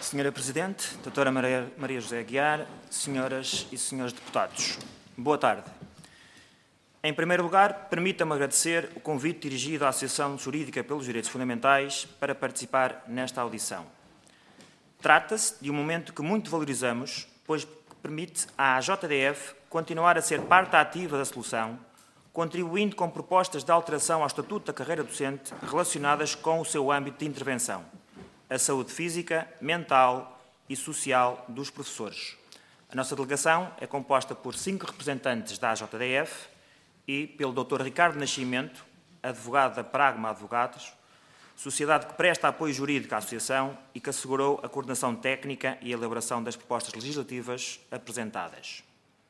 Senhora Presidente, Doutora Maria José Aguiar, Senhoras e Senhores Deputados, boa tarde. Em primeiro lugar, permita-me agradecer o convite dirigido à Associação Jurídica pelos Direitos Fundamentais para participar nesta audição. Trata-se de um momento que muito valorizamos, pois permite à JDF continuar a ser parte ativa da solução, contribuindo com propostas de alteração ao Estatuto da Carreira Docente relacionadas com o seu âmbito de intervenção, a saúde física, mental e social dos professores. A nossa delegação é composta por 5 representantes da AJDF e pelo Dr. Ricardo Nascimento, advogado da Pragma Advogados, sociedade que presta apoio jurídico à Associação e que assegurou a coordenação técnica e a elaboração das propostas legislativas apresentadas.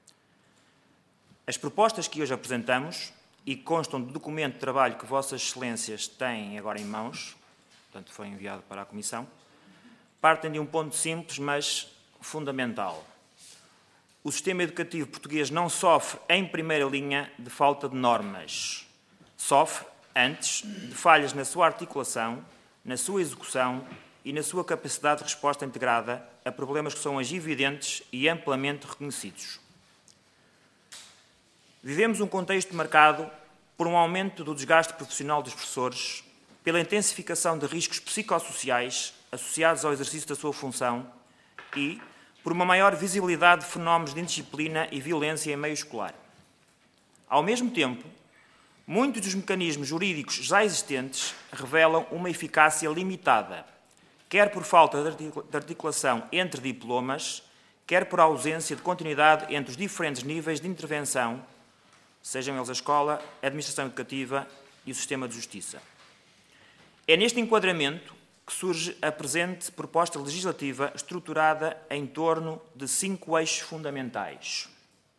As propostas que hoje apresentamos e que constam do documento de trabalho que Vossas Excelências têm agora em mãos, portanto foi enviado para a Comissão, partem de um ponto simples, mas fundamental. O sistema educativo português não sofre, em primeira linha, de falta de normas. Sofre, antes, de falhas na sua articulação, na sua execução e na sua capacidade de resposta integrada a problemas que são hoje evidentes e amplamente reconhecidos. Vivemos um contexto marcado por um aumento do desgaste profissional dos professores, pela intensificação de riscos psicossociais associados ao exercício da sua função e por uma maior visibilidade de fenómenos de indisciplina e violência em meio escolar. Ao mesmo tempo, muitos dos mecanismos jurídicos já existentes revelam uma eficácia limitada, quer por falta de articulação entre diplomas, quer por ausência de continuidade entre os diferentes níveis de intervenção, sejam eles a escola, a administração educativa e o sistema de justiça. É neste enquadramento que surge a presente proposta legislativa estruturada em torno de 5 eixos fundamentais.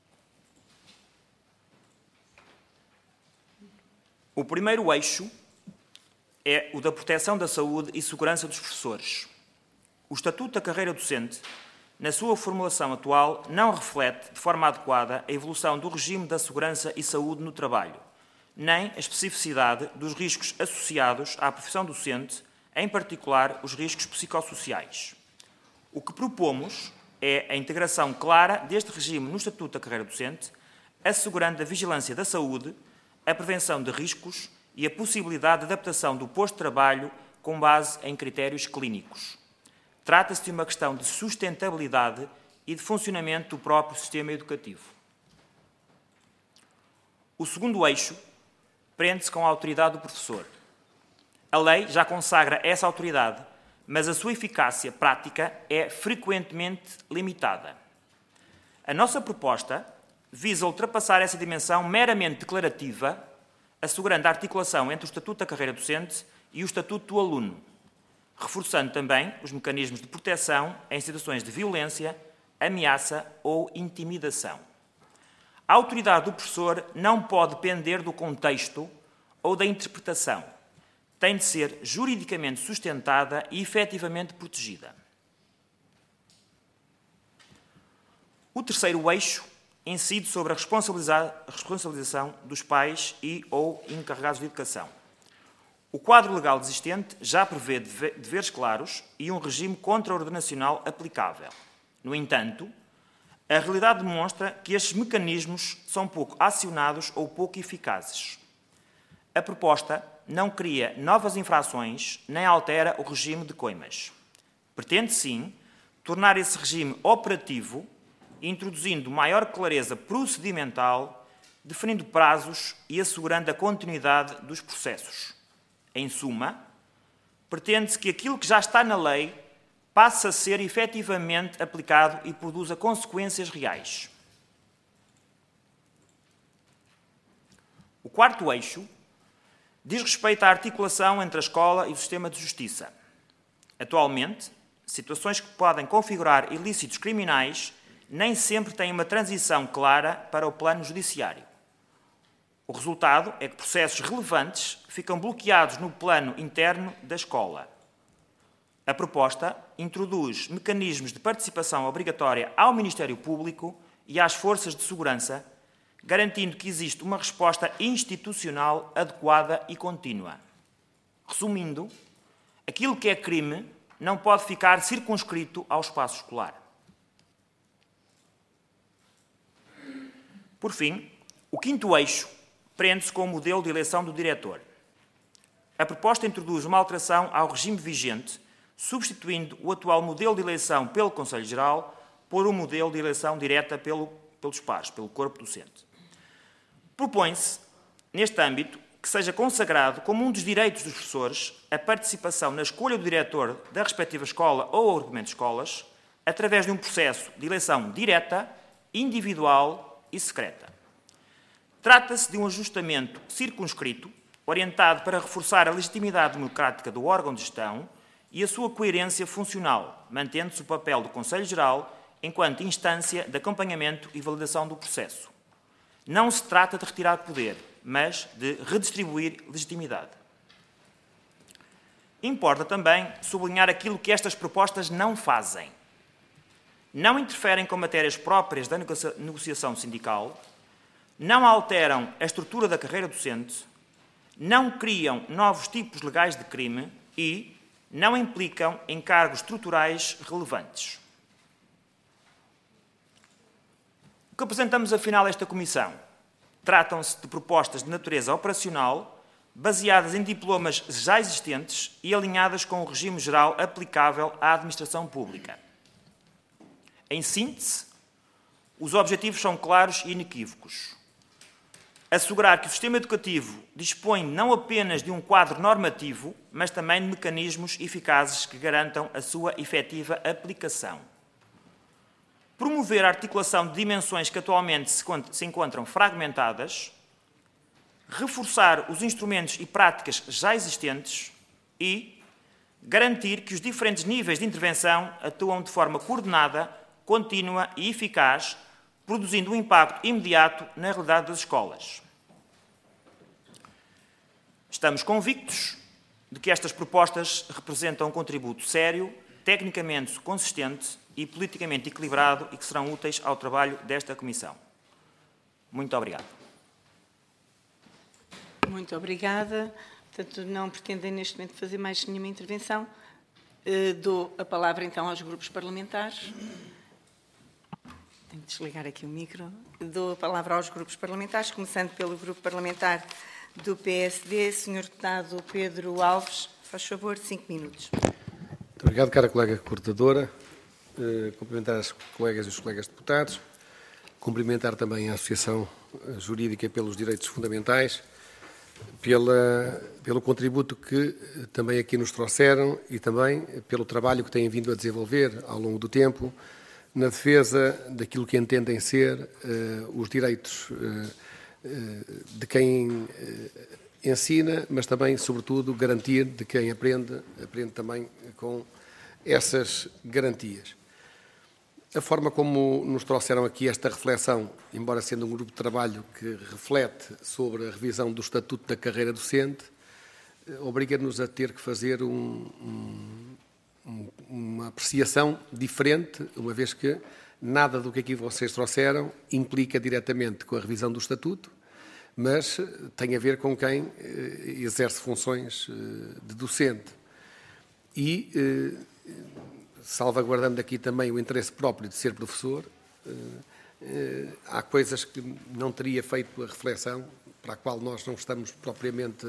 O primeiro eixo é o da proteção da saúde e segurança dos professores. O Estatuto da Carreira Docente, na sua formulação atual, não reflete de forma adequada a evolução do regime da segurança e saúde no trabalho, nem a especificidade dos riscos associados à profissão docente, em particular os riscos psicossociais. O que propomos é a integração clara deste regime no Estatuto da Carreira Docente, assegurando a vigilância da saúde, a prevenção de riscos e a possibilidade de adaptação do posto de trabalho com base em critérios clínicos. Trata-se de uma questão de sustentabilidade e de funcionamento do próprio sistema educativo. O segundo eixo prende-se com a autoridade do professor. A lei já consagra essa autoridade, mas a sua eficácia prática é frequentemente limitada. A nossa proposta visa ultrapassar essa dimensão meramente declarativa, assegurando a articulação entre o Estatuto da Carreira Docente e o Estatuto do Aluno, reforçando também os mecanismos de proteção em situações de violência, ameaça ou intimidação. A autoridade do professor não pode depender do contexto ou da interpretação. Tem de ser juridicamente sustentada e efetivamente protegida. O terceiro eixo incide sobre a responsabilização dos pais e ou encarregados de educação. O quadro legal existente já prevê deveres claros e um regime contraordenacional aplicável. No entanto, a realidade demonstra que estes mecanismos são pouco acionados ou pouco eficazes. A proposta não cria novas infrações nem altera o regime de coimas. Pretende, sim, tornar esse regime operativo, introduzindo maior clareza procedimental, definindo prazos e assegurando a continuidade dos processos. Em suma, pretende-se que aquilo que já está na lei passe a ser efetivamente aplicado e produza consequências reais. O quarto eixo diz respeito à articulação entre a escola e o sistema de justiça. Atualmente, situações que podem configurar ilícitos criminais nem sempre têm uma transição clara para o plano judiciário. O resultado é que processos relevantes ficam bloqueados no plano interno da escola. A proposta introduz mecanismos de participação obrigatória ao Ministério Público e às forças de segurança, garantindo que existe uma resposta institucional adequada e contínua. Resumindo, aquilo que é crime não pode ficar circunscrito ao espaço escolar. Por fim, o quinto eixo prende-se com o modelo de eleição do diretor. A proposta introduz uma alteração ao regime vigente, substituindo o atual modelo de eleição pelo Conselho Geral por um modelo de eleição direta pelos pares, pelo corpo docente. Propõe-se, neste âmbito, que seja consagrado como um dos direitos dos professores a participação na escolha do diretor da respectiva escola ou agrupamento de escolas, através de um processo de eleição direta, individual e secreta. Trata-se de um ajustamento circunscrito, orientado para reforçar a legitimidade democrática do órgão de gestão e a sua coerência funcional, mantendo-se o papel do Conselho Geral enquanto instância de acompanhamento e validação do processo. Não se trata de retirar poder, mas de redistribuir legitimidade. Importa também sublinhar aquilo que estas propostas não fazem. Não interferem com matérias próprias da negociação sindical, não alteram a estrutura da carreira docente, não criam novos tipos legais de crime e não implicam encargos estruturais relevantes. O que apresentamos, afinal, a esta Comissão? Tratam-se de propostas de natureza operacional, baseadas em diplomas já existentes e alinhadas com o regime geral aplicável à administração pública. Em síntese, os objetivos são claros e inequívocos. Assegurar que o sistema educativo dispõe não apenas de um quadro normativo, mas também de mecanismos eficazes que garantam a sua efetiva aplicação. Promover a articulação de dimensões que atualmente se encontram fragmentadas, reforçar os instrumentos e práticas já existentes e garantir que os diferentes níveis de intervenção atuam de forma coordenada, contínua e eficaz, produzindo um impacto imediato na realidade das escolas. Estamos convictos de que estas propostas representam um contributo sério, tecnicamente consistente e politicamente equilibrado e que serão úteis ao trabalho desta Comissão. Muito obrigado. Muito obrigada. Portanto, não pretendem neste momento fazer mais nenhuma intervenção. Dou a palavra então aos grupos parlamentares. Tenho que desligar aqui o micro. Dou a palavra aos grupos parlamentares, começando pelo grupo parlamentar do PSD. Sr. Deputado Pedro Alves, faz favor, 5 minutos. Muito obrigado, cara colega coordenadora. Cumprimentar as colegas e os colegas deputados. Cumprimentar também a Associação Jurídica pelos Direitos Fundamentais, pelo contributo que também aqui nos trouxeram e também pelo trabalho que têm vindo a desenvolver ao longo do tempo na defesa daquilo que entendem ser os direitos de quem ensina, mas também, sobretudo, garantir de quem aprende também com essas garantias. A forma como nos trouxeram aqui esta reflexão, embora sendo um grupo de trabalho que reflete sobre a revisão do Estatuto da Carreira Docente, obriga-nos a ter que fazer uma apreciação diferente, uma vez que nada do que aqui vocês trouxeram implica diretamente com a revisão do Estatuto, mas tem a ver com quem exerce funções de docente. E, salvaguardando aqui também o interesse próprio de ser professor, há coisas que não teria feito a reflexão, para a qual nós não estamos propriamente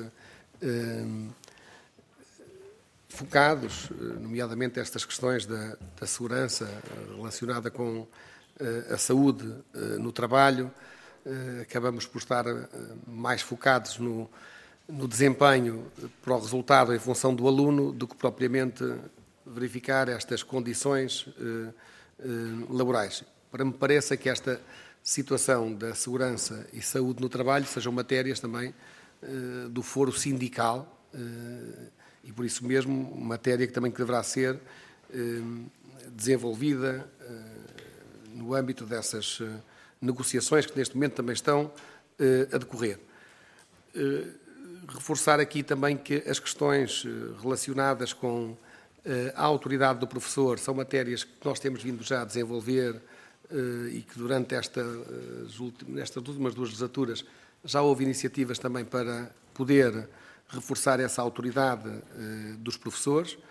focados, nomeadamente estas questões da segurança relacionada com a saúde no trabalho. Acabamos por estar mais focados no desempenho para o resultado em função do aluno do que propriamente verificar estas condições laborais. Para me pareça que esta situação da segurança e saúde no trabalho sejam matérias também do foro sindical e, por isso mesmo, matéria que também deverá ser desenvolvida no âmbito dessas negociações que neste momento também estão a decorrer. Reforçar aqui também que as questões relacionadas com a autoridade do professor são matérias que nós temos vindo já a desenvolver e que durante estas últimas 2 legislaturas já houve iniciativas também para poder reforçar essa autoridade dos professores.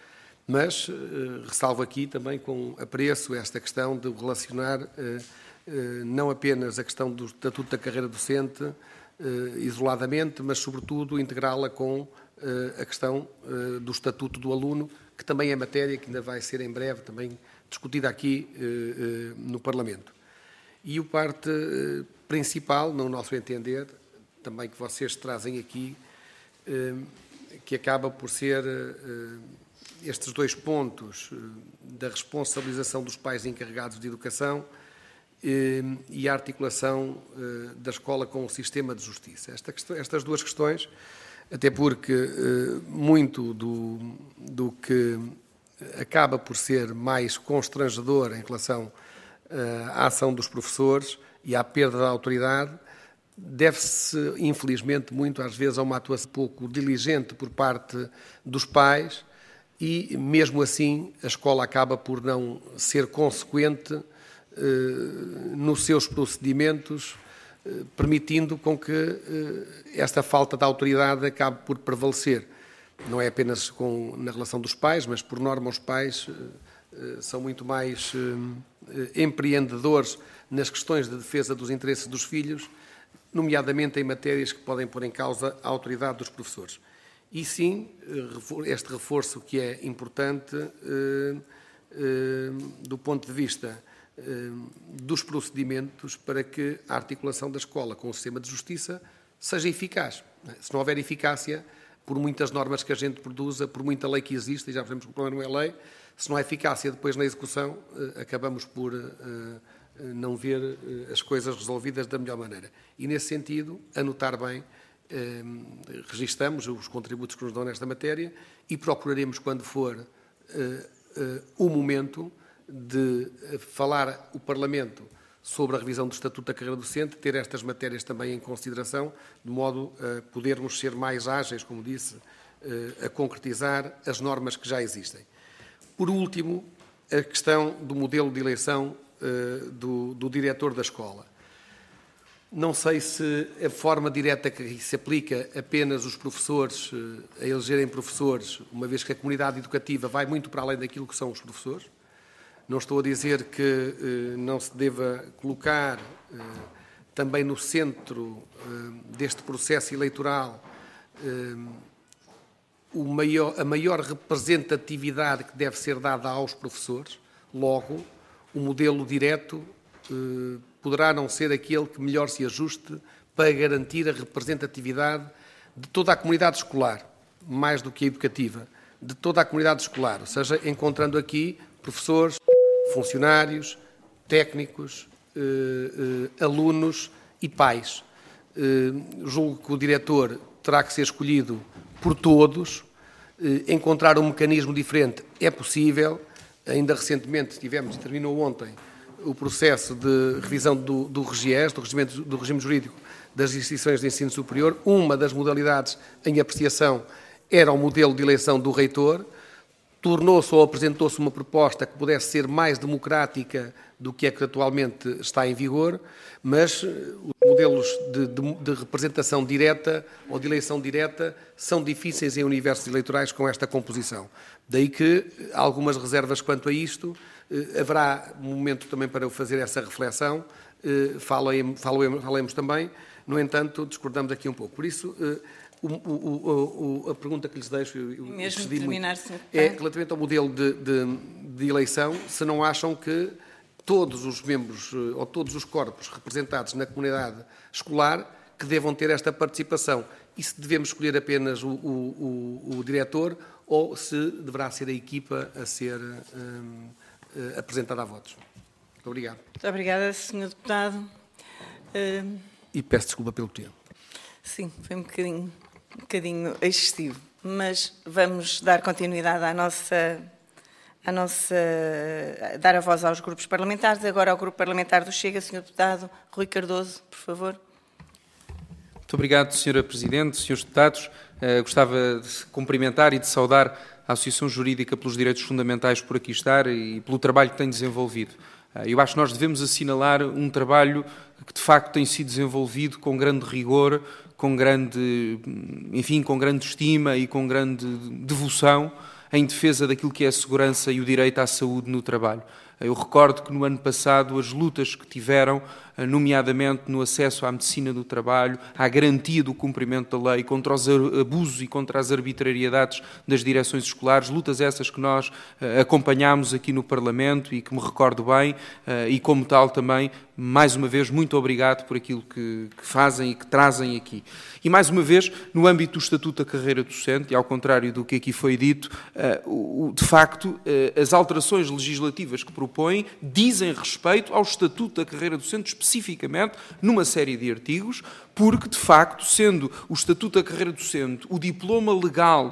Mas ressalvo aqui também com apreço esta questão de relacionar não apenas a questão do estatuto da carreira docente isoladamente, mas sobretudo integrá-la com a questão do estatuto do aluno, que também é matéria que ainda vai ser em breve também discutida aqui no Parlamento. E o parte principal, no nosso entender, também que vocês trazem aqui, que acaba por ser estes dois pontos da responsabilização dos pais encarregados de educação e a articulação da escola com o sistema de justiça. Estas duas questões, até porque muito do que acaba por ser mais constrangedor em relação à ação dos professores e à perda da autoridade, deve-se, infelizmente, muito às vezes a uma atuação pouco diligente por parte dos pais e, mesmo assim, a escola acaba por não ser consequente nos seus procedimentos, permitindo com que esta falta de autoridade acabe por prevalecer. Não é apenas na relação dos pais, mas, por norma, os pais são muito mais empreendedores nas questões de defesa dos interesses dos filhos, nomeadamente em matérias que podem pôr em causa a autoridade dos professores. E sim, este reforço que é importante do ponto de vista dos procedimentos para que a articulação da escola com o sistema de justiça seja eficaz. Se não houver eficácia, por muitas normas que a gente produza, por muita lei que existe, e já vemos que o problema não é lei, se não há eficácia depois na execução, acabamos por não ver as coisas resolvidas da melhor maneira. E, nesse sentido, anotar bem, registamos os contributos que nos dão nesta matéria e procuraremos, quando for o momento de falar o Parlamento sobre a revisão do Estatuto da Carreira Docente, ter estas matérias também em consideração, de modo a podermos ser mais ágeis, como disse, a concretizar as normas que já existem. Por último, a questão do modelo de eleição do diretor da escola. Não sei se a forma direta que se aplica apenas os professores a elegerem professores, uma vez que a comunidade educativa vai muito para além daquilo que são os professores. Não estou a dizer que não se deva colocar também no centro deste processo eleitoral a maior representatividade que deve ser dada aos professores. Logo, o modelo direto poderá não ser aquele que melhor se ajuste para garantir a representatividade de toda a comunidade escolar, mais do que a educativa, de toda a comunidade escolar, ou seja, encontrando aqui professores, funcionários, técnicos, alunos e pais. Julgo que o diretor terá que ser escolhido por todos. Encontrar um mecanismo diferente é possível. Ainda recentemente terminou ontem, o processo de revisão do RGES, do regime jurídico das instituições de ensino superior. Uma das modalidades em apreciação era o modelo de eleição do reitor. Tornou-se ou apresentou-se uma proposta que pudesse ser mais democrática do que é que atualmente está em vigor, mas os modelos de representação direta ou de eleição direta são difíceis em universos eleitorais com esta composição. Daí que algumas reservas quanto a isto. Haverá um momento também para eu fazer essa reflexão, falemos também, no entanto, discordamos aqui um pouco. Por isso, a pergunta que lhes deixo, mesmo terminar, é relativamente ao modelo de eleição, se não acham que todos os membros ou todos os corpos representados na comunidade escolar que devam ter esta participação e se devemos escolher apenas o diretor ou se deverá ser a equipa a ser apresentada a votos. Muito obrigado. Muito obrigada, Sr. Deputado. E peço desculpa pelo tempo. Sim, foi um bocadinho excessivo, mas vamos dar continuidade dar a voz aos grupos parlamentares. Agora ao Grupo Parlamentar do Chega, Sr. Deputado Rui Cardoso, por favor. Muito obrigado, Sra. Presidente, Srs. Deputados. Gostava de cumprimentar e de saudar a Associação Jurídica pelos Direitos Fundamentais por aqui estar e pelo trabalho que tem desenvolvido. Eu acho que nós devemos assinalar um trabalho que, de facto, tem sido desenvolvido com grande rigor, com grande estima e com grande devoção em defesa daquilo que é a segurança e o direito à saúde no trabalho. Eu recordo que no ano passado as lutas que tiveram, nomeadamente no acesso à medicina do trabalho, à garantia do cumprimento da lei, contra os abusos e contra as arbitrariedades das direções escolares, lutas essas que nós acompanhámos aqui no Parlamento e que me recordo bem, e como tal também, mais uma vez, muito obrigado por aquilo que fazem e que trazem aqui. E mais uma vez, no âmbito do Estatuto da Carreira Docente, e ao contrário do que aqui foi dito, de facto, as alterações legislativas que propõem dizem respeito ao Estatuto da Carreira Docente, especificamente numa série de artigos, porque, de facto, sendo o Estatuto da Carreira Docente o diploma legal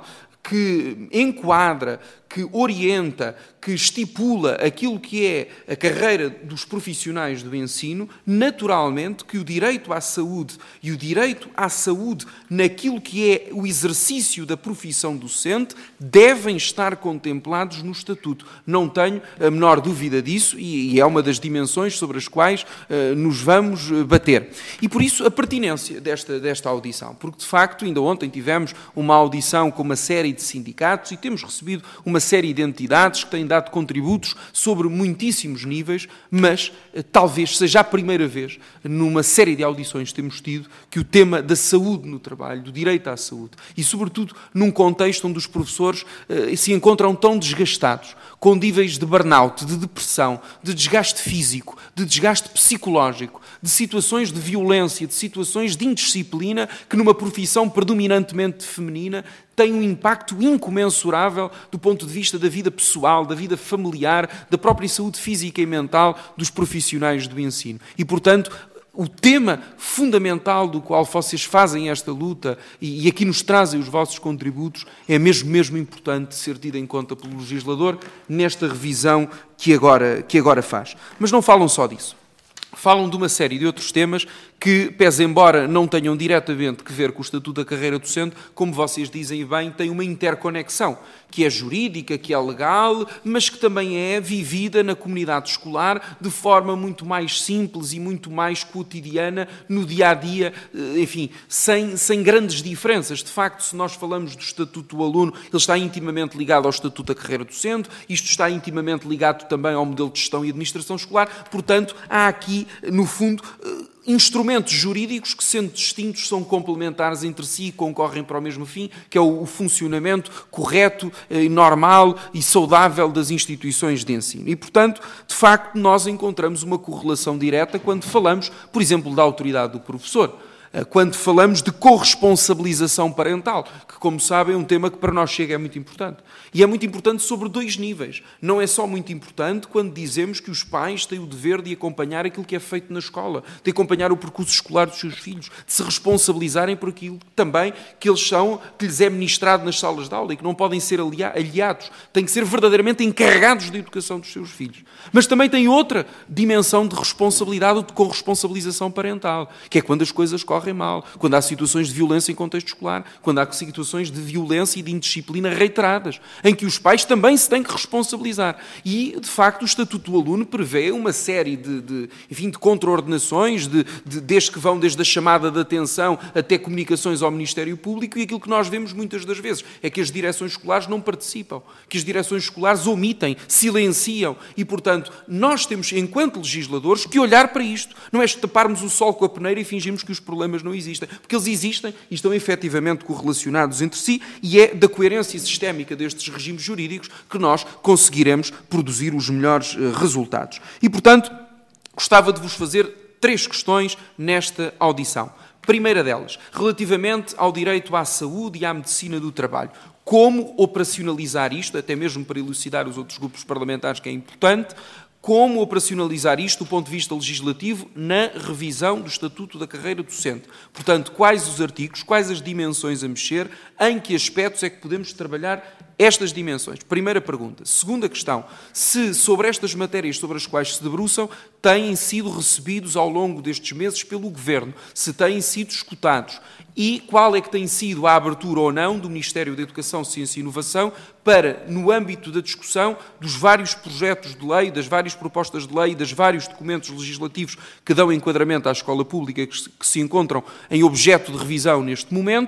que enquadra, que orienta, que estipula aquilo que é a carreira dos profissionais do ensino, naturalmente que o direito à saúde e o direito à saúde naquilo que é o exercício da profissão docente devem estar contemplados no Estatuto. Não tenho a menor dúvida disso e é uma das dimensões sobre as quais nos vamos bater. E por isso a pertinência desta audição, porque de facto ainda ontem tivemos uma audição com uma série de sindicatos e temos recebido uma série de entidades que têm dado contributos sobre muitíssimos níveis, mas talvez seja a primeira vez numa série de audições que temos tido que o tema da saúde no trabalho, do direito à saúde, e sobretudo num contexto onde os professores se encontram tão desgastados, com níveis de burnout, de depressão, de desgaste físico, de desgaste psicológico, de situações de violência, de situações de indisciplina que numa profissão predominantemente feminina tem um impacto incomensurável do ponto de vista da vida pessoal, da vida familiar, da própria saúde física e mental dos profissionais do ensino. E, portanto, o tema fundamental do qual vocês fazem esta luta e aqui nos trazem os vossos contributos é mesmo importante ser tido em conta pelo legislador nesta revisão que agora faz. Mas não falam só disso. Falam de uma série de outros temas que, pese embora não tenham diretamente que ver com o Estatuto da Carreira Docente, como vocês dizem bem, têm uma interconexão, que é jurídica, que é legal, mas que também é vivida na comunidade escolar de forma muito mais simples e muito mais cotidiana no dia-a-dia, enfim, sem grandes diferenças. De facto, se nós falamos do Estatuto do Aluno, ele está intimamente ligado ao Estatuto da Carreira Docente, isto está intimamente ligado também ao modelo de gestão e administração escolar, portanto, há aqui, no fundo, instrumentos jurídicos que, sendo distintos, são complementares entre si e concorrem para o mesmo fim, que é o funcionamento correto, normal e saudável das instituições de ensino. E, portanto, de facto, nós encontramos uma correlação direta quando falamos, por exemplo, da autoridade do professor, quando falamos de corresponsabilização parental, que, como sabem, é um tema que para nós chega é muito importante. E é muito importante sobre dois níveis. Não é só muito importante quando dizemos que os pais têm o dever de acompanhar aquilo que é feito na escola, de acompanhar o percurso escolar dos seus filhos, de se responsabilizarem por aquilo também que lhes é ministrado nas salas de aula e que não podem ser aliados, têm que ser verdadeiramente encarregados da educação dos seus filhos. Mas também tem outra dimensão de responsabilidade ou de corresponsabilização parental, que é quando as coisas correm mal, quando há situações de violência em contexto escolar, quando há situações de violência e de indisciplina reiteradas, em que os pais também se têm que responsabilizar. E, de facto, o Estatuto do Aluno prevê uma série de contraordenações, desde que vão desde a chamada de atenção até comunicações ao Ministério Público, e aquilo que nós vemos muitas das vezes é que as direções escolares não participam, que as direções escolares omitem, silenciam, e, portanto, nós temos, enquanto legisladores, que olhar para isto. Não é taparmos o sol com a peneira e fingirmos que os problemas não existem, porque eles existem e estão efetivamente correlacionados entre si, e é da coerência sistémica destes regimes jurídicos que nós conseguiremos produzir os melhores resultados. E, portanto, gostava de vos fazer 3 questões nesta audição. Primeira delas, relativamente ao direito à saúde e à medicina do trabalho. Como operacionalizar isto, até mesmo para elucidar os outros grupos parlamentares, que é importante, como operacionalizar isto do ponto de vista legislativo na revisão do Estatuto da Carreira Docente. Portanto, quais os artigos, quais as dimensões a mexer, em que aspectos é que podemos trabalhar estas dimensões? Primeira pergunta. Segunda questão, se sobre estas matérias sobre as quais se debruçam têm sido recebidos ao longo destes meses pelo Governo, se têm sido escutados, e qual é que tem sido a abertura ou não do Ministério da Educação, Ciência e Inovação para, no âmbito da discussão dos vários projetos de lei, das várias propostas de lei, dos vários documentos legislativos que dão enquadramento à escola pública que se encontram em objeto de revisão neste momento,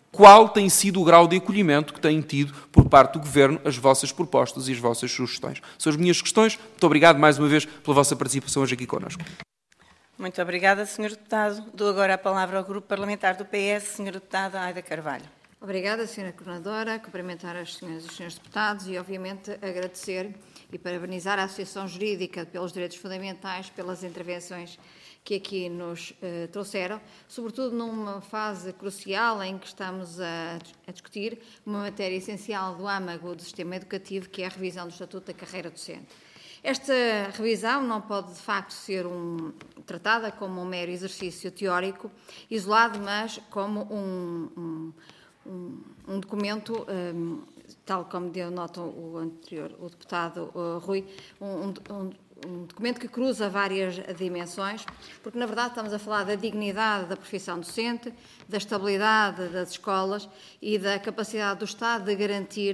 qual tem sido o grau de acolhimento que têm tido por parte do Governo as vossas propostas e as vossas sugestões. São as minhas questões. Muito obrigado mais uma vez pela vossa participação hoje aqui connosco. Muito obrigada, Sr. Deputado. Dou agora a palavra ao Grupo Parlamentar do PS, Sra. Deputada Aida Carvalho. Obrigada, Sra. Coordenadora. Cumprimentar as senhoras e os senhores deputados e, obviamente, agradecer e parabenizar a Associação Jurídica pelos Direitos Fundamentais pelas intervenções que aqui nos trouxeram, sobretudo numa fase crucial em que estamos a discutir uma matéria essencial do âmago do sistema educativo, que é a revisão do Estatuto da Carreira Docente. Esta revisão não pode, de facto, ser tratada como um mero exercício teórico isolado, mas como um documento, tal como deu nota o deputado Rui, um documento que cruza várias dimensões, porque, na verdade, estamos a falar da dignidade da profissão docente, da estabilidade das escolas e da capacidade do Estado de garantir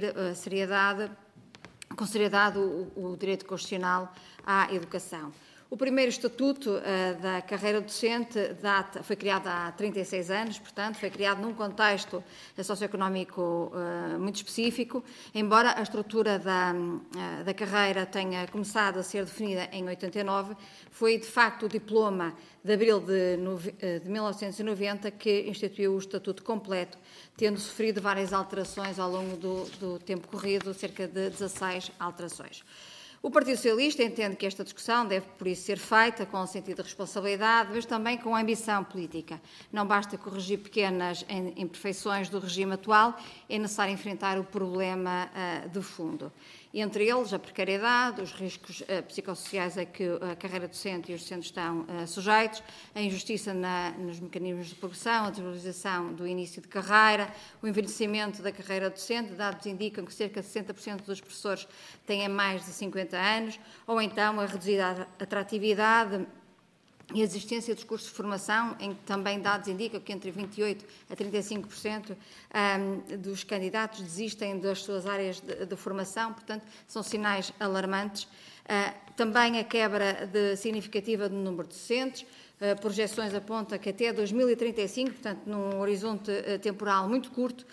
com seriedade o direito constitucional à educação. O primeiro Estatuto da Carreira Docente foi criado há 36 anos, portanto, foi criado num contexto socioeconómico muito específico, embora a estrutura da carreira tenha começado a ser definida em 89, foi, de facto, o diploma de abril de 1990 que instituiu o Estatuto completo, tendo sofrido várias alterações ao longo do tempo corrido, cerca de 16 alterações. O Partido Socialista entende que esta discussão deve, por isso, ser feita com o sentido de responsabilidade, mas também com ambição política. Não basta corrigir pequenas imperfeições do regime atual, é necessário enfrentar o problema de fundo. Entre eles, a precariedade, os riscos psicossociais a que a carreira docente e os docentes estão sujeitos, a injustiça nos mecanismos de progressão, a desvalorização do início de carreira, o envelhecimento da carreira docente. Dados indicam que cerca de 60% dos professores têm mais de 50 anos, ou então a reduzida atratividade e a existência dos cursos de formação, em que também dados indicam que entre 28% a 35% dos candidatos desistem das suas áreas de formação, portanto, são sinais alarmantes. Também a quebra significativa do número de docentes. Projeções apontam que até 2035, portanto, num horizonte temporal muito curto,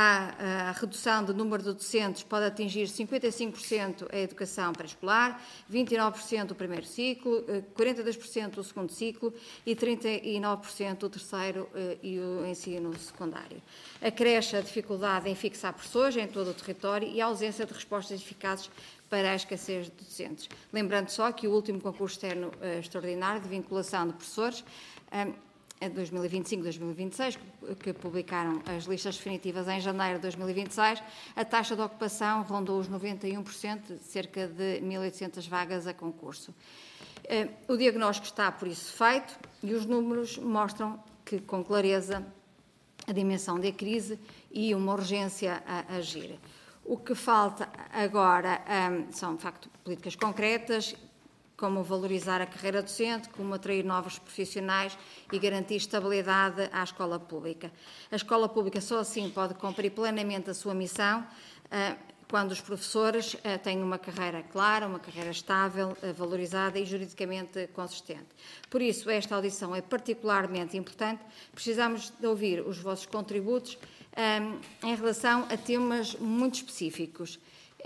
a redução do número de docentes pode atingir 55% a educação pré-escolar, 29% o primeiro ciclo, 42% o segundo ciclo e 39% o terceiro e o ensino secundário. Acresce a dificuldade em fixar professores em todo o território e a ausência de respostas eficazes para a escassez de docentes. Lembrando só que o último concurso externo extraordinário de vinculação de professores, em 2025-2026, que publicaram as listas definitivas em janeiro de 2026, a taxa de ocupação rondou os 91%, cerca de 1.800 vagas a concurso. O diagnóstico está, por isso, feito e os números mostram que, com clareza, a dimensão da crise e uma urgência a agir. O que falta agora são, de facto, políticas concretas, como valorizar a carreira docente, como atrair novos profissionais e garantir estabilidade à escola pública. A escola pública só assim pode cumprir plenamente a sua missão quando os professores têm uma carreira clara, uma carreira estável, valorizada e juridicamente consistente. Por isso, esta audição é particularmente importante. Precisamos de ouvir os vossos contributos em relação a temas muito específicos.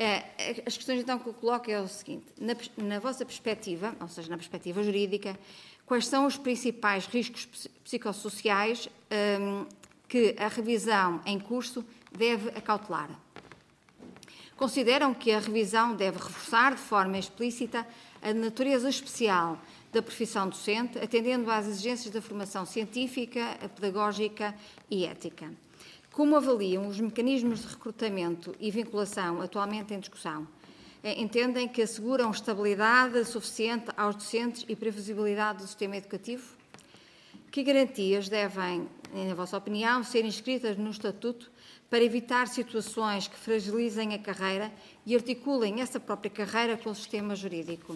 As questões, então, que eu coloco é o seguinte: na vossa perspectiva, ou seja, na perspectiva jurídica, quais são os principais riscos psicossociais que a revisão em curso deve acautelar? Consideram que a revisão deve reforçar de forma explícita a natureza especial da profissão docente, atendendo às exigências da formação científica, pedagógica e ética? Como avaliam os mecanismos de recrutamento e vinculação atualmente em discussão? Entendem que asseguram estabilidade suficiente aos docentes e previsibilidade do sistema educativo? Que garantias devem, na vossa opinião, ser inscritas no Estatuto para evitar situações que fragilizem a carreira e articulem essa própria carreira com o sistema jurídico?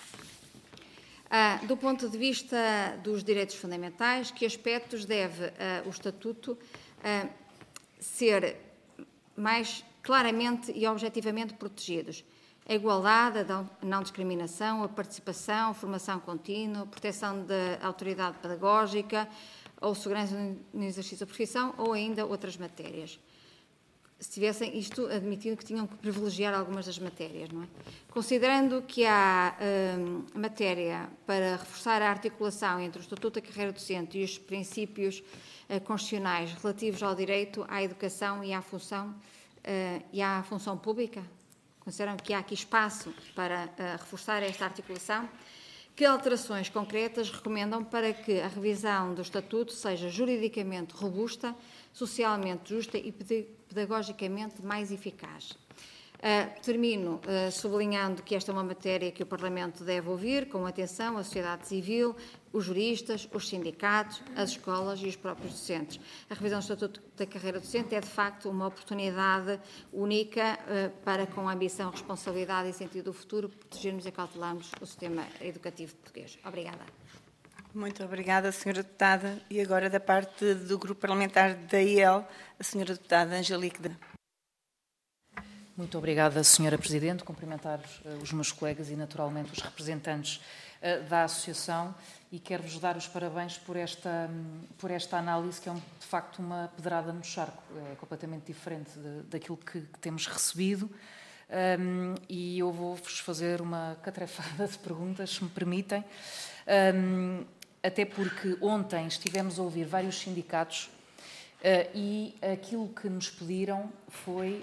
Do ponto de vista dos direitos fundamentais, que aspectos deve o Estatuto ser mais claramente e objetivamente protegidos? A igualdade, a não discriminação, a participação, a formação contínua, a proteção da autoridade pedagógica, ou segurança no exercício da profissão, ou ainda outras matérias. Se tivessem isto, admitindo que tinham que privilegiar algumas das matérias, não é? Considerando que há matéria para reforçar a articulação entre o Estatuto da Carreira Docente e os princípios constitucionais relativos ao direito à educação e à função pública, consideram que há aqui espaço para reforçar esta articulação. Que alterações concretas recomendam para que a revisão do Estatuto seja juridicamente robusta, socialmente justa e pedagogicamente mais eficaz? Termino sublinhando que esta é uma matéria que o Parlamento deve ouvir com atenção a sociedade civil, os juristas, os sindicatos, as escolas e os próprios docentes. A revisão do Estatuto da Carreira Docente é, de facto, uma oportunidade única para, com ambição, responsabilidade e sentido do futuro, protegermos e cautelarmos o sistema educativo português. Obrigada. Muito obrigada, Sra. Deputada. E agora, da parte do Grupo Parlamentar da IEL, a Sra. Deputada Angelique de... Muito obrigada, Sra. Presidente. Cumprimentar os meus colegas e, naturalmente, os representantes da Associação e quero-vos dar os parabéns por esta análise, que é, de facto, uma pedrada no charco. É completamente diferente daquilo que temos recebido. E eu vou-vos fazer uma catrefada de perguntas, se me permitem, até porque ontem estivemos a ouvir vários sindicatos e aquilo que nos pediram foi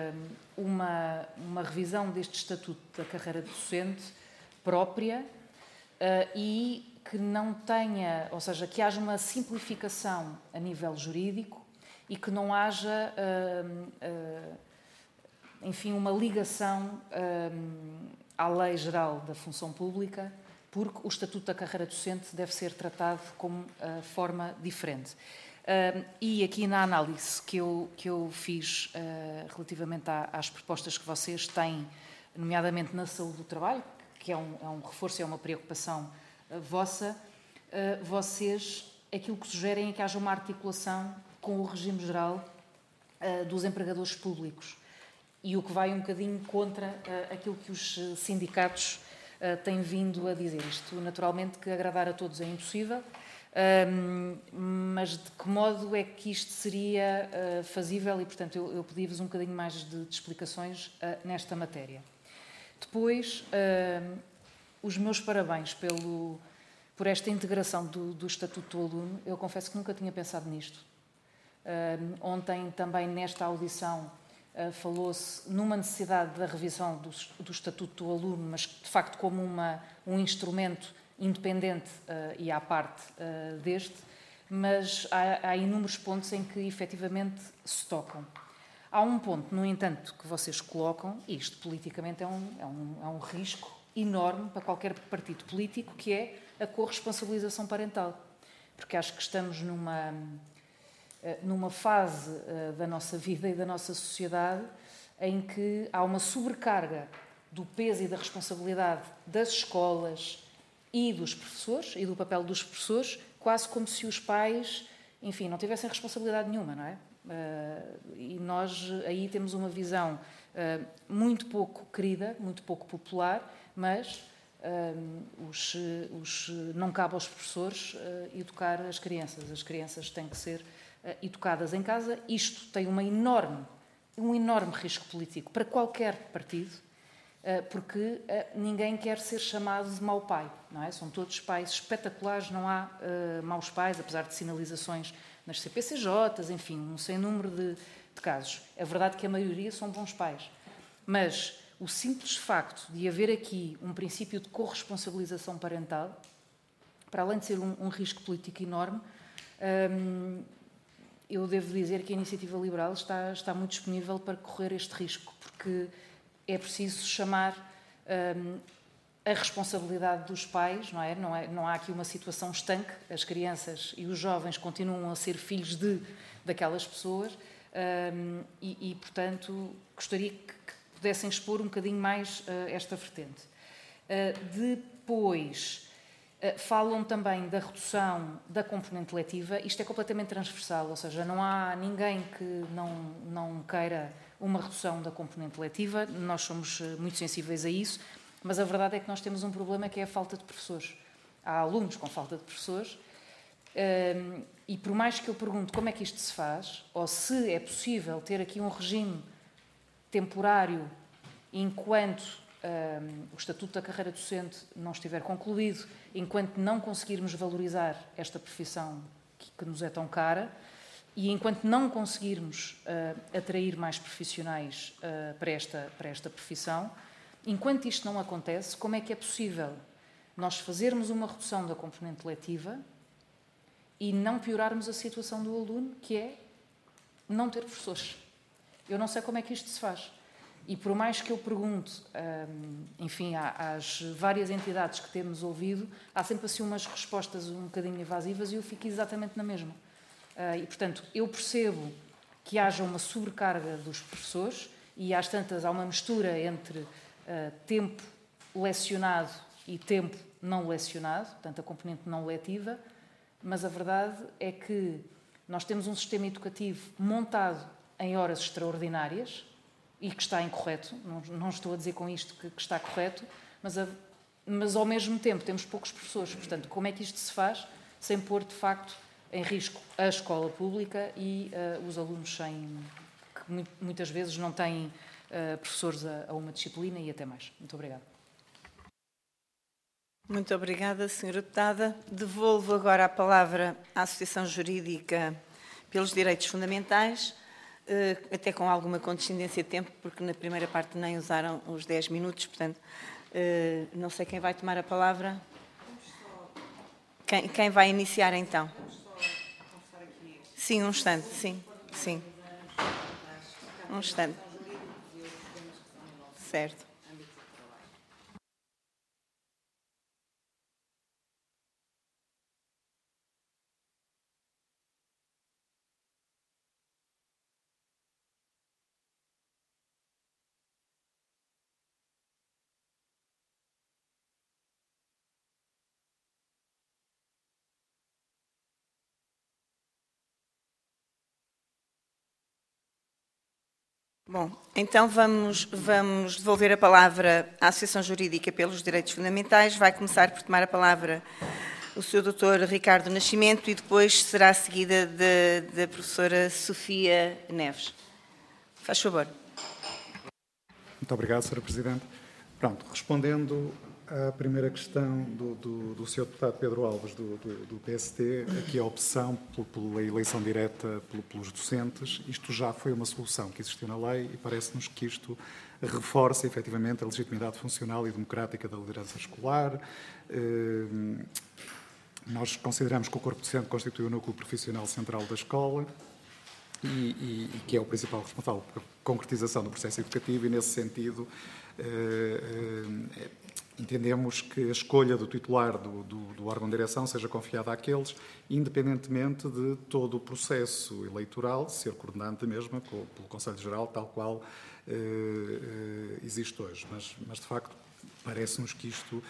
uma revisão deste Estatuto da Carreira Docente própria e que não tenha, ou seja, que haja uma simplificação a nível jurídico e que não haja, enfim, uma ligação à Lei Geral da Função Pública, porque o Estatuto da Carreira Docente deve ser tratado como forma diferente. E aqui na análise que eu fiz relativamente às propostas que vocês têm, nomeadamente na saúde do trabalho, que é um reforço, é uma preocupação vossa, vocês aquilo que sugerem é que haja uma articulação com o regime geral dos empregadores públicos, e o que vai um bocadinho contra aquilo que os sindicatos têm vindo a dizer. Isto, naturalmente, que agradar a todos é impossível, mas de que modo é que isto seria fazível? E, portanto, eu pedi-vos um bocadinho mais de explicações nesta matéria. Depois, os meus parabéns por esta integração do Estatuto do Aluno. Eu confesso que nunca tinha pensado nisto. Ontem, também nesta audição, falou-se numa necessidade da revisão do Estatuto do Aluno, mas de facto como um instrumento independente e à parte deste, mas há inúmeros pontos em que efetivamente se tocam. Há um ponto, no entanto, que vocês colocam, e isto politicamente é um risco enorme para qualquer partido político, que é a corresponsabilização parental. Porque acho que estamos numa fase da nossa vida e da nossa sociedade em que há uma sobrecarga do peso e da responsabilidade das escolas e dos professores, e do papel dos professores, quase como se os pais, enfim, não tivessem responsabilidade nenhuma, não é? E nós aí temos uma visão muito pouco querida, muito pouco popular, mas não cabe aos professores educar as crianças. As crianças têm que ser educadas em casa. Isto tem um enorme risco político para qualquer partido, porque ninguém quer ser chamado de mau pai, não é? São todos pais espetaculares, não há maus pais, apesar de sinalizações nas CPCJs, enfim, um sem número de casos. É verdade que a maioria são bons pais, mas o simples facto de haver aqui um princípio de corresponsabilização parental, para além de ser um risco político enorme, eu devo dizer que a Iniciativa Liberal está muito disponível para correr este risco, porque é preciso chamar a responsabilidade dos pais, não é? Não há aqui uma situação estanque, as crianças e os jovens continuam a ser filhos daquelas pessoas e, portanto, gostaria que pudessem expor um bocadinho mais esta vertente. Depois, falam também da redução da componente letiva. Isto é completamente transversal, ou seja, não há ninguém que não queira uma redução da componente letiva. Nós somos muito sensíveis a isso, mas a verdade é que nós temos um problema, que é a falta de professores. Há alunos com falta de professores E por mais que eu pergunte como é que isto se faz, ou se é possível ter aqui um regime temporário enquanto o Estatuto da Carreira Docente não estiver concluído, enquanto não conseguirmos valorizar esta profissão que nos é tão cara e enquanto não conseguirmos atrair mais profissionais para esta profissão, enquanto isto não acontece, como é que é possível nós fazermos uma redução da componente letiva e não piorarmos a situação do aluno, que é não ter professores? Eu não sei como é que isto se faz. E por mais que eu pergunte, enfim, às várias entidades que temos ouvido, há sempre assim umas respostas um bocadinho evasivas e eu fico exatamente na mesma. E, portanto, eu percebo que haja uma sobrecarga dos professores e às tantas há uma mistura entre tempo lecionado e tempo não lecionado, portanto, a componente não letiva, mas a verdade é que nós temos um sistema educativo montado em horas extraordinárias, e que está incorreto, não estou a dizer com isto que está correto, mas ao mesmo tempo temos poucos professores. Portanto, como é que isto se faz sem pôr, de facto, em risco a escola pública e os alunos que muitas vezes não têm professores a uma disciplina e até mais. Muito obrigada. Muito obrigada, Sra. Deputada. Devolvo agora a palavra à Associação Jurídica pelos Direitos Fundamentais, até com alguma condescendência de tempo, porque na primeira parte nem usaram os 10 minutos, portanto, não sei quem vai tomar a palavra. Quem vai iniciar, então? Sim, um instante, sim. Um instante. Certo. Bom, então vamos devolver a palavra à Associação Jurídica pelos Direitos Fundamentais. Vai começar por tomar a palavra o Sr. Dr. Ricardo Nascimento e depois será seguida da professora Sofia Neves. Faz favor. Muito obrigado, Sra. Presidente. Pronto, respondendo à primeira questão do Sr. Deputado Pedro Alves, do PSD, aqui a opção pela eleição direta pelos docentes, isto já foi uma solução que existiu na lei e parece-nos que isto reforça efetivamente a legitimidade funcional e democrática da liderança escolar. Nós consideramos que o corpo docente constitui o núcleo profissional central da escola e que é o principal responsável pela concretização do processo educativo e, nesse sentido, entendemos que a escolha do titular do órgão de direção seja confiada àqueles, independentemente de todo o processo eleitoral ser coordenado mesmo pelo Conselho Geral, tal qual existe hoje. Mas de facto, parece-nos que isto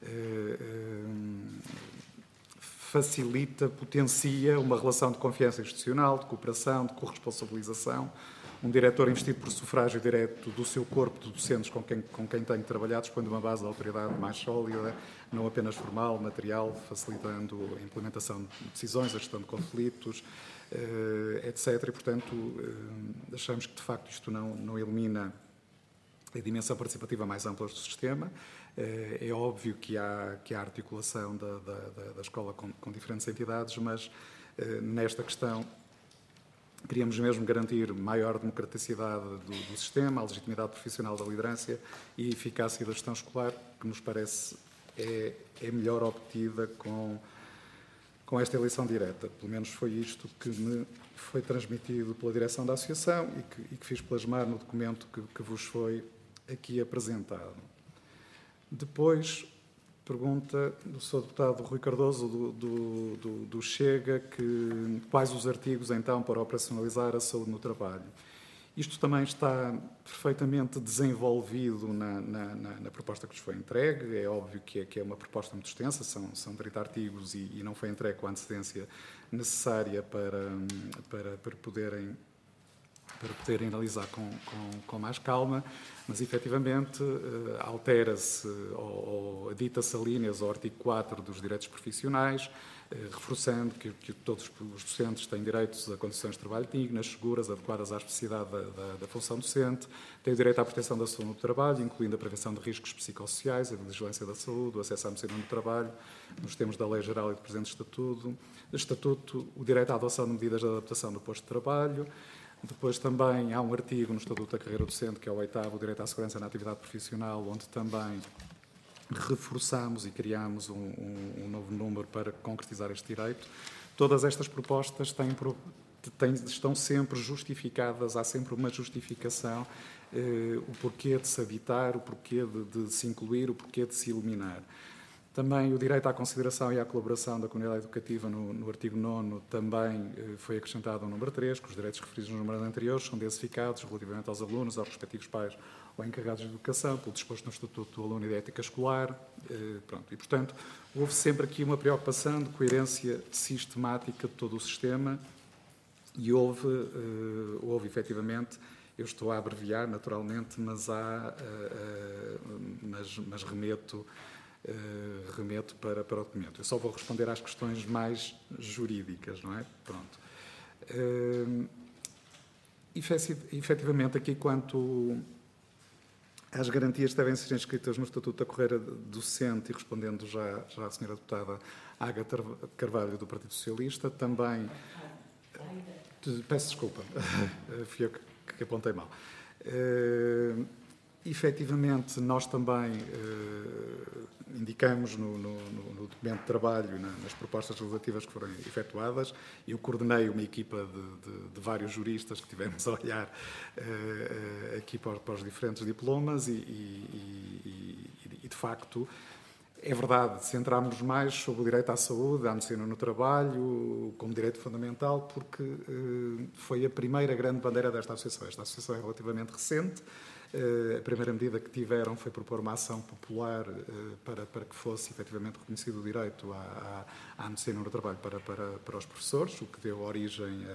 facilita, potencia uma relação de confiança institucional, de cooperação, de corresponsabilização. Um diretor investido por sufrágio direto do seu corpo de docentes com quem tem trabalhado dispõe de uma base de autoridade mais sólida, não apenas formal, material, facilitando a implementação de decisões, a gestão de conflitos, etc. E, portanto, achamos que, de facto, isto não elimina a dimensão participativa mais ampla do sistema. É óbvio que há articulação da escola com diferentes entidades, mas nesta questão queríamos mesmo garantir maior democraticidade do sistema, a legitimidade profissional da liderança e a eficácia da gestão escolar, que nos parece é melhor obtida com esta eleição direta. Pelo menos foi isto que me foi transmitido pela direção da Associação e que fiz plasmar no documento que vos foi aqui apresentado. Depois, pergunta do Sr. Deputado Rui Cardoso, do Chega, quais os artigos, então, para operacionalizar a saúde no trabalho. Isto também está perfeitamente desenvolvido na proposta que nos foi entregue. É óbvio que é uma proposta muito extensa, são 30 artigos e não foi entregue com a antecedência necessária para poderem analisar com mais calma, mas efetivamente altera-se ou a dita-se alíneas ao artigo 4 dos direitos profissionais, reforçando que todos os docentes têm direitos a condições de trabalho dignas, seguras, adequadas à especificidade da função docente, têm o direito à proteção da saúde no trabalho, incluindo a prevenção de riscos psicossociais, a vigilância da saúde, o acesso à medicina no trabalho, nos termos da Lei Geral e do presente Estatuto, o direito à adoção de medidas de adaptação do posto de trabalho. Depois também há um artigo no Estatuto da Carreira Docente, que é o 8º, o direito à segurança na atividade profissional, onde também reforçamos e criamos um novo número para concretizar este direito. Todas estas propostas estão sempre justificadas, há sempre uma justificação, o porquê de se habitar, o porquê de se incluir, o porquê de se eliminar. Também o direito à consideração e à colaboração da comunidade educativa no artigo 9º também foi acrescentado ao número 3, que os direitos referidos nos números anteriores são densificados relativamente aos alunos, aos respectivos pais ou encarregados de educação, pelo disposto no Estatuto do Aluno e da Ética Escolar. E, portanto, houve sempre aqui uma preocupação de coerência sistemática de todo o sistema e houve efetivamente, eu estou a abreviar naturalmente, mas remeto para o documento. Eu só vou responder às questões mais jurídicas, não é? Pronto. Efetivamente, aqui quanto às garantias que devem ser inscritas no Estatuto da Carreira Docente, e respondendo já à senhora deputada Ágata Carvalho, do Partido Socialista, também... Peço desculpa, fui eu que apontei mal. Efetivamente, nós também indicamos no documento de trabalho, nas propostas legislativas que foram efetuadas. Eu coordenei uma equipa de vários juristas que tivemos a olhar aqui para os diferentes diplomas e, de facto, é verdade, centrámos-nos mais sobre o direito à saúde, à medicina no trabalho, como direito fundamental, porque foi a primeira grande bandeira desta associação. Esta associação é relativamente recente. A primeira medida que tiveram foi propor uma ação popular para que fosse efetivamente reconhecido o direito à medicina no trabalho para os professores, o que deu origem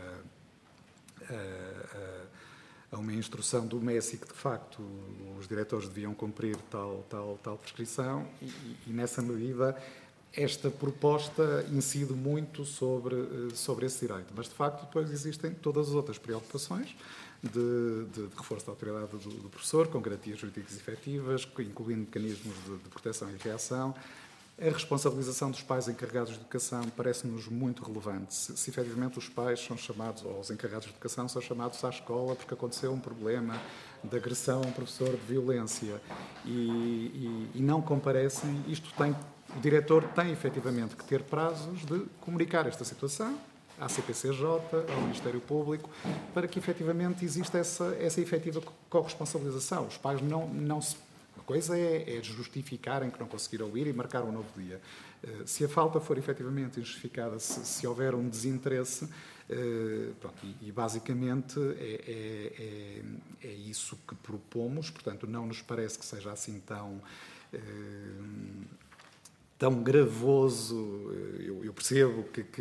a uma instrução do MESI que, de facto, os diretores deviam cumprir tal prescrição e, nessa medida, esta proposta incide muito sobre esse direito. Mas, de facto, depois existem todas as outras preocupações de reforço da autoridade do professor, com garantias jurídicas efetivas, incluindo mecanismos de proteção e reação. A responsabilização dos pais encarregados de educação parece-nos muito relevante. Se efetivamente os pais são chamados, ou os encarregados de educação são chamados à escola porque aconteceu um problema de agressão a um professor, de violência, e não comparecem, o diretor tem efetivamente que ter prazos de comunicar esta situação à CPCJ, ao Ministério Público, para que efetivamente exista essa efetiva corresponsabilização. Os pais não se... Uma coisa é justificarem que não conseguiram ir e marcar um novo dia. Se a falta for efetivamente injustificada, se houver um desinteresse, e basicamente é isso que propomos. Portanto, não nos parece que seja assim tão gravoso. Eu percebo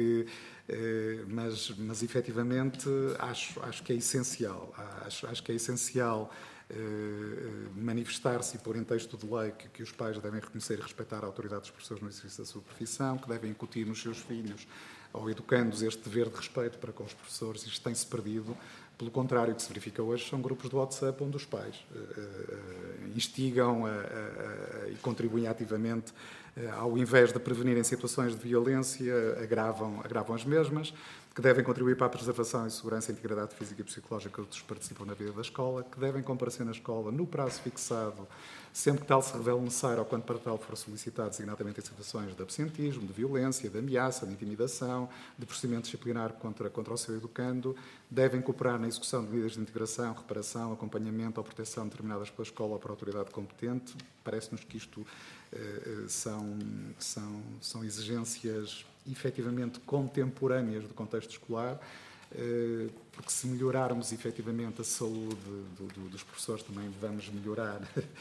mas efetivamente acho que é essencial. Acho que é essencial manifestar-se e pôr em texto de lei que os pais devem reconhecer e respeitar a autoridade dos professores no exercício da sua profissão, que devem incutir nos seus filhos ou educandos este dever de respeito para com os professores. Isto tem-se perdido. Pelo contrário, o que se verifica hoje são grupos de WhatsApp onde os pais instigam e contribuem ativamente, ao invés de prevenirem situações de violência, agravam as mesmas, que devem contribuir para a preservação e segurança e integridade física e psicológica dos que participam da vida da escola, que devem comparecer na escola no prazo fixado, sempre que tal se revele necessário ou quando para tal for solicitado, designadamente em situações de absentismo, de violência, de ameaça, de intimidação, de procedimento disciplinar contra o seu educando, devem cooperar na execução de medidas de integração, reparação, acompanhamento ou proteção determinadas pela escola ou por autoridade competente. Parece-nos que isto são exigências efetivamente contemporâneas do contexto escolar, porque se melhorarmos efetivamente a saúde dos professores, também vamos melhorar,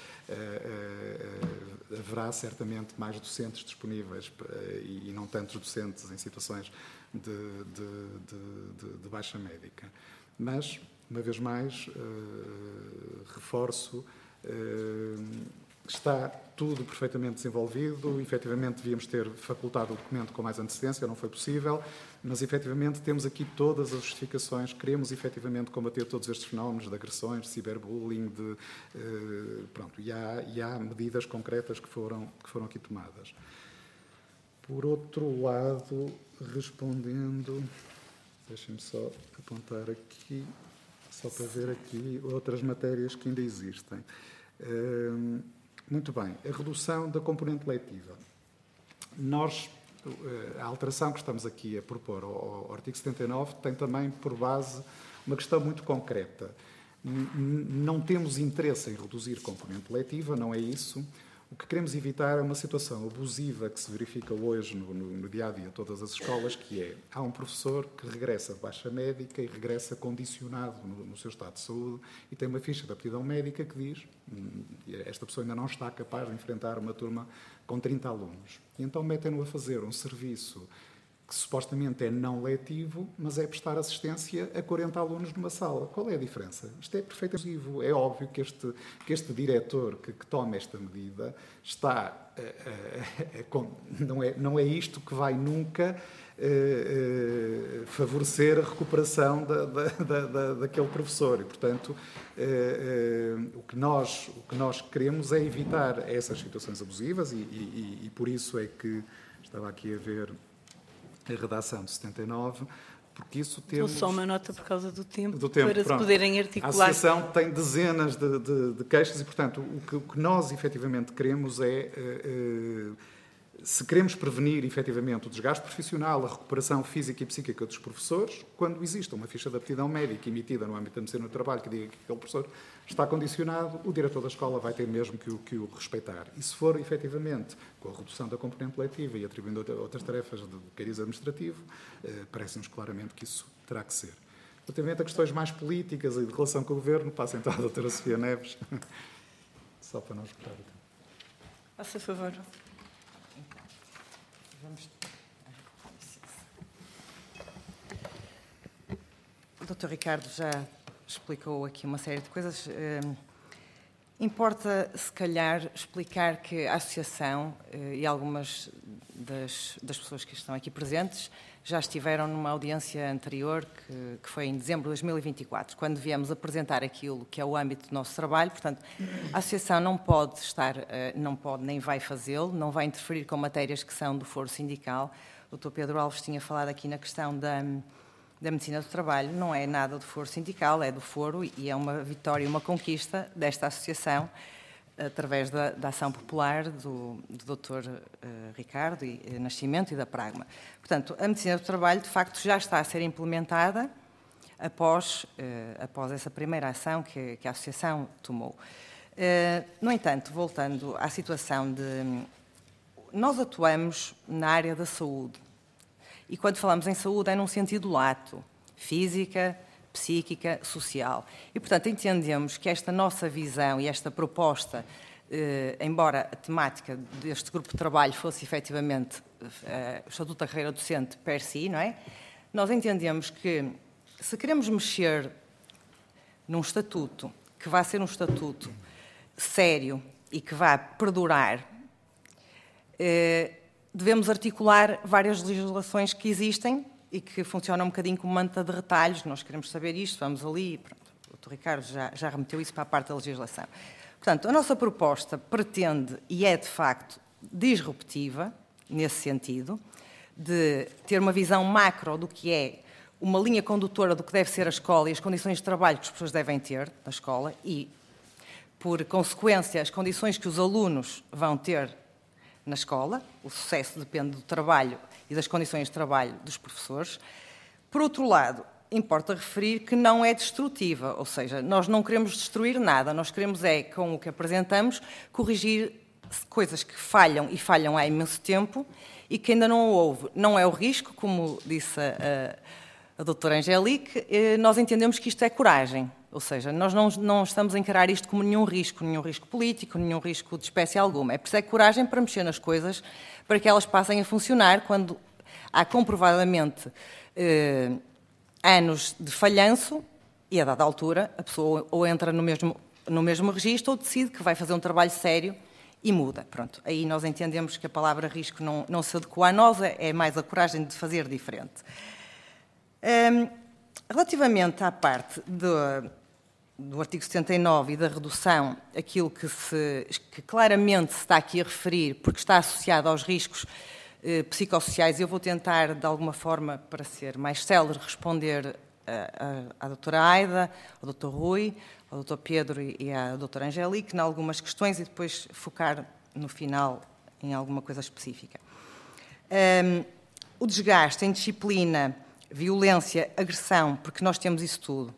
haverá certamente mais docentes disponíveis e não tantos docentes em situações de baixa médica. Mas, uma vez mais, reforço, está tudo perfeitamente desenvolvido. Efetivamente, devíamos ter facultado o documento com mais antecedência, não foi possível, mas efetivamente temos aqui todas as justificações. Queremos efetivamente combater todos estes fenómenos de agressões, de ciberbullying, e há medidas concretas que foram aqui tomadas. Por outro lado, respondendo, deixem-me só apontar aqui, só para ver aqui outras matérias que ainda existem. Muito bem, a redução da componente letiva. A alteração que estamos aqui a propor ao artigo 79 tem também por base uma questão muito concreta. Não temos interesse em reduzir componente letiva, não é isso. O que queremos evitar é uma situação abusiva que se verifica hoje no dia-a-dia de todas as escolas, que é, há um professor que regressa de baixa médica e regressa condicionado no seu estado de saúde e tem uma ficha de aptidão médica que diz esta pessoa ainda não está capaz de enfrentar uma turma com 30 alunos. E então metem-no a fazer um serviço que supostamente é não letivo, mas é prestar assistência a 40 alunos numa sala. Qual é a diferença? Isto é perfeitamente abusivo. É óbvio que este diretor que toma esta medida está... não é isto que vai nunca favorecer a recuperação daquele professor. E, portanto, o que nós queremos é evitar essas situações abusivas e por isso é que estava aqui a ver a redação de 79, porque isso temos... Dou só uma nota por causa do tempo para se poderem articular. A associação tem dezenas de queixas e, portanto, o que nós efetivamente queremos é... se queremos prevenir, efetivamente, o desgaste profissional, a recuperação física e psíquica dos professores, quando existe uma ficha de aptidão médica emitida no âmbito da medicina do trabalho que diga que aquele professor está condicionado, o diretor da escola vai ter mesmo que o respeitar. E se for, efetivamente, com a redução da componente letiva e atribuindo outras tarefas de cariz administrativo, parece-nos claramente que isso terá que ser. Relativamente a questões mais políticas e de relação com o Governo, passo então à doutora Sofia Neves, só para não escutar o tempo. Faça favor. O Dr. Ricardo já explicou aqui uma série de coisas. Importa, se calhar, explicar que a Associação e algumas das pessoas que estão aqui presentes já estiveram numa audiência anterior, que foi em dezembro de 2024, quando viemos apresentar aquilo que é o âmbito do nosso trabalho. Portanto, a Associação não pode nem vai fazê-lo, não vai interferir com matérias que são do foro sindical. O Dr. Pedro Alves tinha falado aqui na questão da medicina do trabalho, não é nada do foro sindical, é do foro e é uma vitória, uma conquista desta associação através da ação popular do Dr. Ricardo Nascimento e da Pragma. Portanto, a medicina do trabalho, de facto, já está a ser implementada após essa primeira ação que a associação tomou. No entanto, voltando à situação de... Nós atuamos na área da saúde. E quando falamos em saúde é num sentido lato, física, psíquica, social. E, portanto, entendemos que esta nossa visão e esta proposta, embora a temática deste grupo de trabalho fosse efetivamente o Estatuto da Carreira Docente per si, não é? Nós entendemos que, se queremos mexer num estatuto que vá ser um estatuto sério e que vá perdurar, devemos articular várias legislações que existem e que funcionam um bocadinho como manta de retalhos. Nós queremos saber isto, vamos ali. Pronto, o Dr. Ricardo já remeteu isso para a parte da legislação. Portanto, a nossa proposta pretende, e é de facto disruptiva, nesse sentido, de ter uma visão macro do que é uma linha condutora do que deve ser a escola e as condições de trabalho que as pessoas devem ter na escola e, por consequência, as condições que os alunos vão ter na escola. O sucesso depende do trabalho e das condições de trabalho dos professores. Por outro lado, importa referir que não é destrutiva, ou seja, nós não queremos destruir nada, nós queremos com o que apresentamos, corrigir coisas que falham e falham há imenso tempo e que ainda não houve. Não é o risco, como disse a doutora Angélique, nós entendemos que isto é coragem. Ou seja, nós não estamos a encarar isto como nenhum risco político, nenhum risco de espécie alguma. É preciso coragem para mexer nas coisas, para que elas passem a funcionar quando há comprovadamente anos de falhanço e, a dada altura, a pessoa ou entra no mesmo registro ou decide que vai fazer um trabalho sério e muda. Pronto, aí nós entendemos que a palavra risco não se adequa a nós, é mais a coragem de fazer diferente. Relativamente à parte do artigo 79 e da redução, aquilo que claramente se está aqui a referir, porque está associado aos riscos psicossociais, eu vou tentar, de alguma forma, para ser mais célere, responder à doutora Aida, ao doutor Rui, ao doutor Pedro e à doutora Angélique, em algumas questões, e depois focar no final em alguma coisa específica. O desgaste em disciplina, violência, agressão, porque nós temos isso tudo,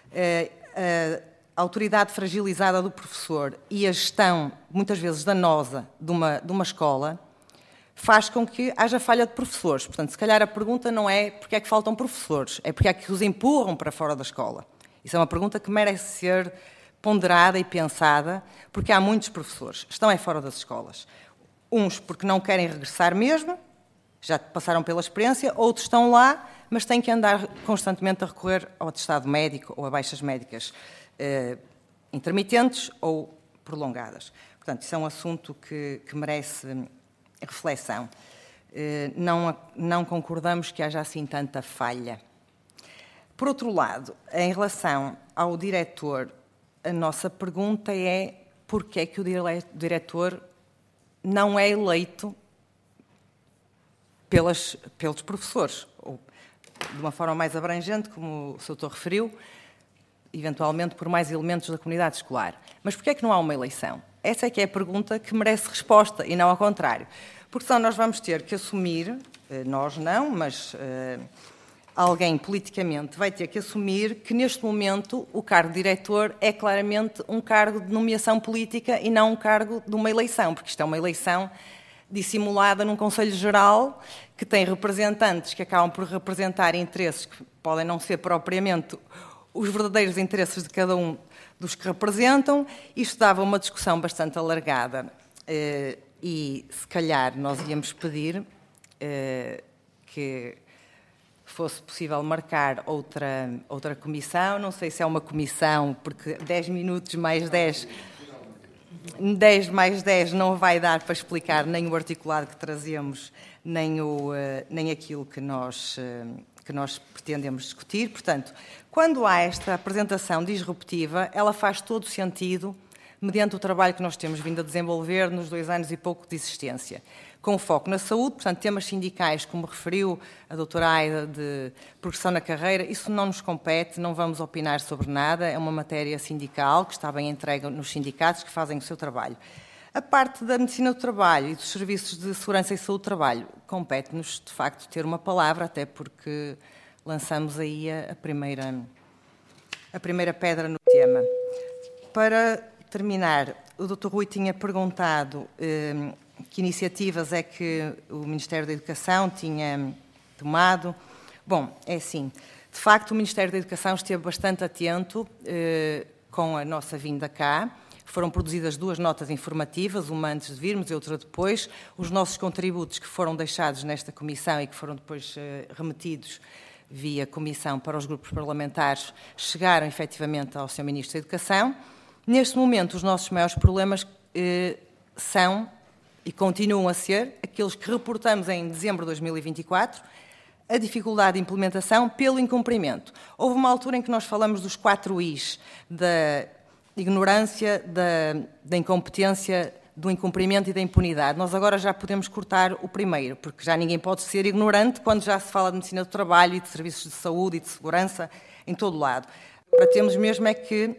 a autoridade fragilizada do professor e a gestão, muitas vezes danosa, de uma escola, faz com que haja falha de professores. Portanto, se calhar a pergunta não é porque é que faltam professores, é porque é que os empurram para fora da escola. Isso é uma pergunta que merece ser ponderada e pensada, porque há muitos professores que estão fora das escolas. Uns porque não querem regressar mesmo, já passaram pela experiência, outros estão lá, mas têm que andar constantemente a recorrer ao atestado médico ou a baixas médicas intermitentes ou prolongadas. Portanto, isso é um assunto que merece reflexão. Não concordamos que haja assim tanta falha. Por outro lado, em relação ao diretor, a nossa pergunta é porque é que o diretor não é eleito pelos professores, ou de uma forma mais abrangente, como o Sr. Doutor referiu, eventualmente por mais elementos da comunidade escolar. Mas porquê é que não há uma eleição? Essa é que é a pergunta que merece resposta, e não ao contrário. Porque senão nós vamos ter que assumir, nós não, mas alguém politicamente vai ter que assumir que neste momento o cargo de diretor é claramente um cargo de nomeação política e não um cargo de uma eleição, porque isto é uma eleição dissimulada num Conselho Geral que tem representantes que acabam por representar interesses que podem não ser propriamente os verdadeiros interesses de cada um dos que representam. Isto dava uma discussão bastante alargada e, se calhar, nós íamos pedir que fosse possível marcar outra comissão. Não sei se é uma comissão, porque 10 minutos mais 10... 10 mais 10 não vai dar para explicar nem o articulado que trazemos, nem aquilo que nós pretendemos discutir. Portanto, quando há esta apresentação disruptiva, ela faz todo sentido mediante o trabalho que nós temos vindo a desenvolver nos 2 anos e pouco de existência, com foco na saúde, portanto, temas sindicais, como referiu a doutora Aida, de progressão na carreira, isso não nos compete, não vamos opinar sobre nada, é uma matéria sindical que está bem entregue nos sindicatos que fazem o seu trabalho. A parte da medicina do trabalho e dos serviços de segurança e saúde do trabalho, compete-nos, de facto, ter uma palavra, até porque lançamos aí a primeira pedra no tema. Para terminar, o Dr. Rui tinha perguntado que iniciativas é que o Ministério da Educação tinha tomado. Bom, é assim, de facto o Ministério da Educação esteve bastante atento com a nossa vinda cá. Foram produzidas 2 notas informativas, uma antes de virmos e outra depois. Os nossos contributos que foram deixados nesta comissão e que foram depois remetidos via comissão para os grupos parlamentares chegaram efetivamente ao Sr. Ministro da Educação. Neste momento, os nossos maiores problemas são e continuam a ser aqueles que reportamos em dezembro de 2024, a dificuldade de implementação pelo incumprimento. Houve uma altura em que nós falamos dos 4 Is, da ignorância, da incompetência, do incumprimento e da impunidade. Nós agora já podemos cortar o primeiro, porque já ninguém pode ser ignorante quando já se fala de medicina do trabalho e de serviços de saúde e de segurança em todo o lado. Para termos mesmo é que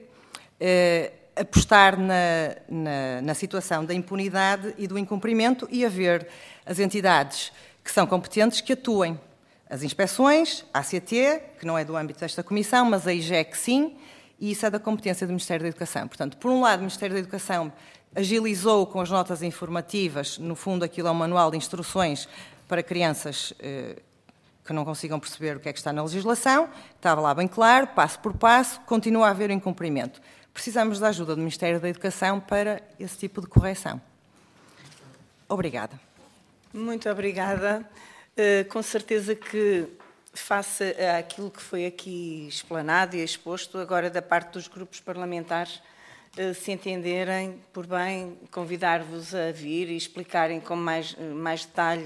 apostar na situação da impunidade e do incumprimento e haver as entidades que são competentes que atuem. As inspeções, a ACT, que não é do âmbito desta comissão, mas a IGEC sim, e isso é da competência do Ministério da Educação. Portanto, por um lado, o Ministério da Educação agilizou com as notas informativas, no fundo aquilo é um manual de instruções para crianças que não consigam perceber o que é que está na legislação, estava lá bem claro, passo por passo, continua a haver o incumprimento. Precisamos da ajuda do Ministério da Educação para esse tipo de correção. Obrigada. Muito obrigada. Com certeza que, face àquilo que foi aqui explanado e exposto, agora da parte dos grupos parlamentares, se entenderem por bem, convidar-vos a vir e explicarem com mais detalhe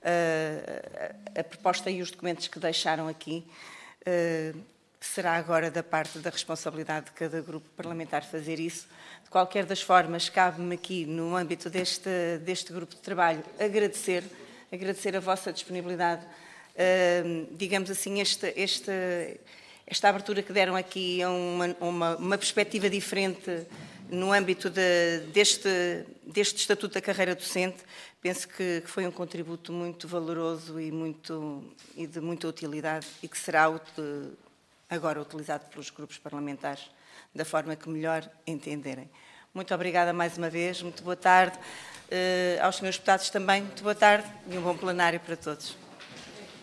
a proposta e os documentos que deixaram aqui. Será agora da parte da responsabilidade de cada grupo parlamentar fazer isso. De qualquer das formas, cabe-me aqui, no âmbito deste grupo de trabalho, agradecer a vossa disponibilidade, digamos assim, esta abertura que deram aqui a uma perspectiva diferente no âmbito deste Estatuto da Carreira Docente. Penso que foi um contributo muito valoroso e de muita utilidade e que será agora utilizado pelos grupos parlamentares da forma que melhor entenderem. Muito obrigada mais uma vez, muito boa tarde. Aos senhores deputados também, muito boa tarde e um bom plenário para todos.